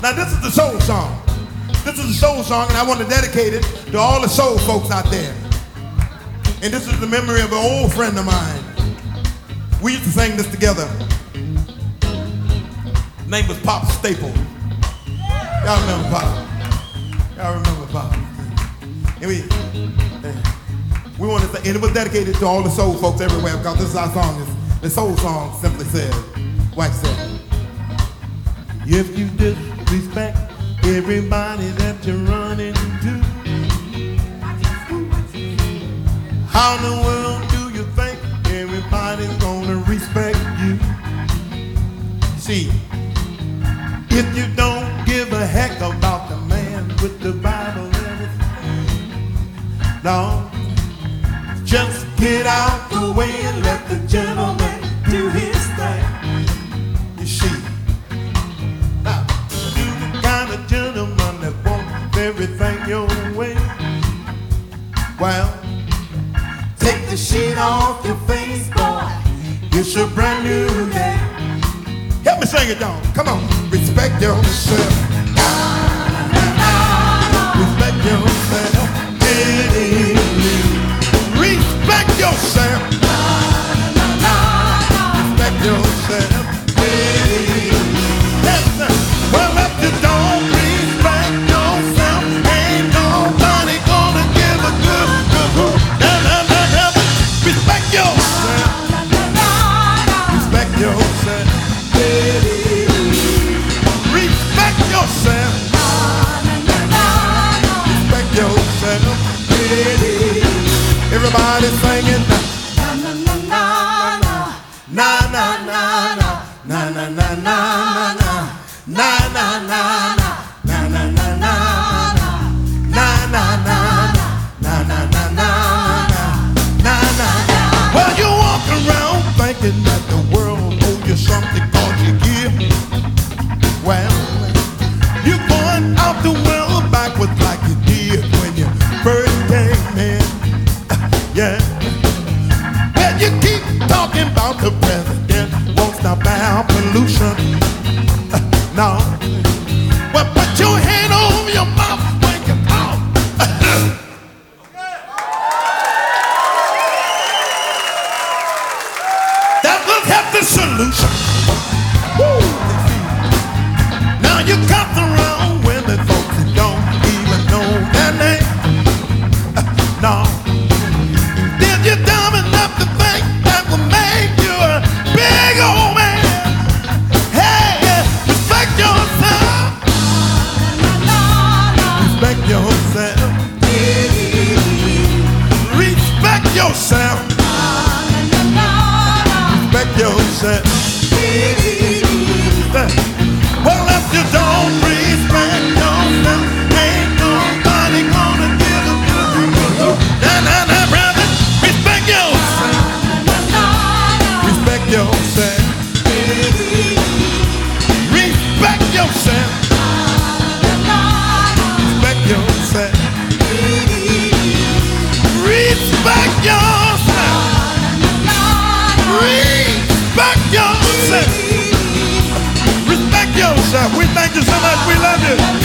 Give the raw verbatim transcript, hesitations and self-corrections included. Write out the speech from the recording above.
Now this is the soul song. This is a soul song, and I want to dedicate it to all the soul folks out there. And this is the memory of an old friend of mine. We used to sing this together. His name was Pop Staple. Y'all remember Pop? Y'all remember Pop? And we, we want to say, and it was dedicated to all the soul folks everywhere, because this is our song. The soul song simply says, Wax said, if you disrespect everybody that you run into, how in the world do you think everybody's gonna respect you? See, if you don't give a heck about the man with the Bible and everything, no, just get out the way and let the gentleman do his thing. You see, now, you the kind of gentleman that wants everything your way. Well, take the sheet off your face, boy. It's a brand new day. Help me sing it, down. Come on. Respect yourself. Respect yourself. Respect yourself. Respect yourself. Well, if you don't respect yourself, ain't nobody gonna give a good, good, good. Respect yourself. Respect yourself. Respect yourself. Respect yourself. Everybody singing na na na na na na na na na na na na na na. Well, you walk around thinking that the world owes you something cause you give. Well, you're going out the world backwards like you did when you first came in. Yeah. Well, you keep talking about the president won't stop our pollution. No. Well, put your hand over your mouth when you talk. That will help the solution. Woo. Now you come around women folks that don't even know their name. No. Did you dumb enough to think that will make you a big old man? Hey, respect yourself. Respect yourself. Respect yourself. Respect yourself. Well, if you don't respect yourself, ain't nobody gonna give a good. Nah, nah, nah, brother. Respect yourself. Respect yourself. Respect yourself. Respect yourself. Respect yourself. Respect yourself. Respect yourself. We thank you so much. We love you.